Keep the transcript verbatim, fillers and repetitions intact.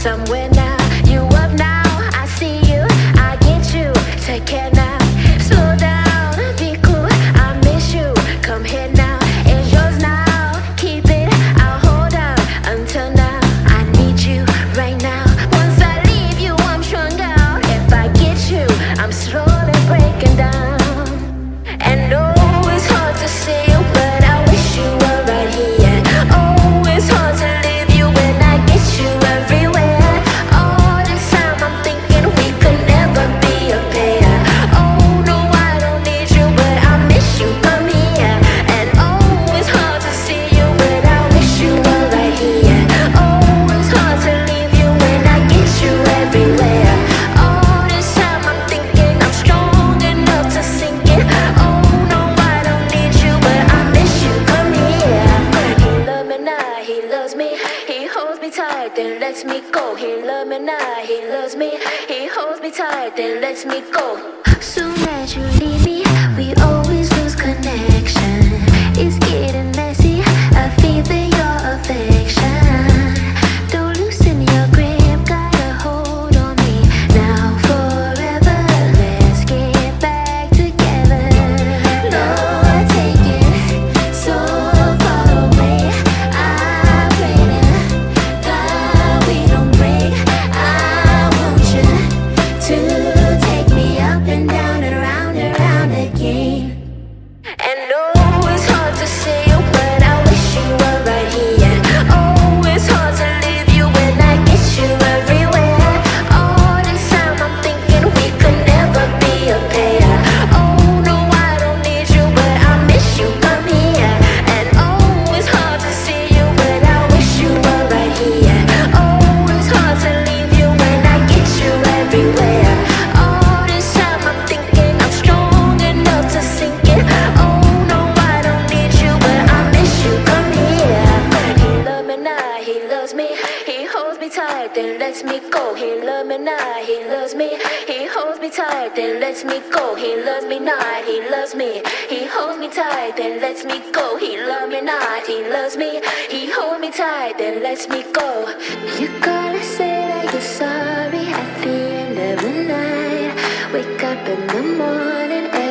somewhere now. You up now, I see you, I get you. Take care now, slow down, be cool. I miss you, come here now. It's yours now, keep it, I'll hold on until now. I need you right now. Once I leave you, I'm strung out. If I get you, I'm slowly breaking down. And oh, it's hard to see you, but I wish you were right here. Oh, it's hard to leave you when I get you everywhere. All this time I'm thinking we could never be a pair. Oh no, I don't need you, but I miss you, come here. And oh, it's hard to see you, but I wish you were right here. Oh, it's hard to leave you when I get you everywhere. All this time I'm thinking I'm strong enough to sink it. Oh no, I don't need you, but I miss you, come here. He love me now, he loves me. He holds me tight, then lets me go. He love me now, he loves me. He holds me tight, then lets me go. Soon as you leave me, we always lose connection. It's getting messy, I feel for your affection. Don't loosen your grip, got a hold on me. Now forever, let's get back together. No, I take it so far away. I pray to God we don't break. I want you to take me up and down and around and around again. And oh, it's hard to see you, but I wish you were right here. Oh, it's hard to leave you when I get you everywhere. All this time I'm thinking we could never be a pair. Oh no, I don't need you, but I miss you, come here. And oh, it's hard to see you, but I wish you were right here. Oh, it's hard to leave you when I get you everywhere. All this time I'm thinking I'm strong enough to sink it. Oh no, I don't need you, but I miss you, come here. He love me now, he loves me. He holds me tight, then lets me go. He love me now, he loves me. He holds me tight, then lets me go. He loves me not, he loves me. He holds me tight, then lets me go. He love me not, he loves me. He holds me tight, then lets me go. You gotta say that you're sorry at the end of the night. Wake up in the morning.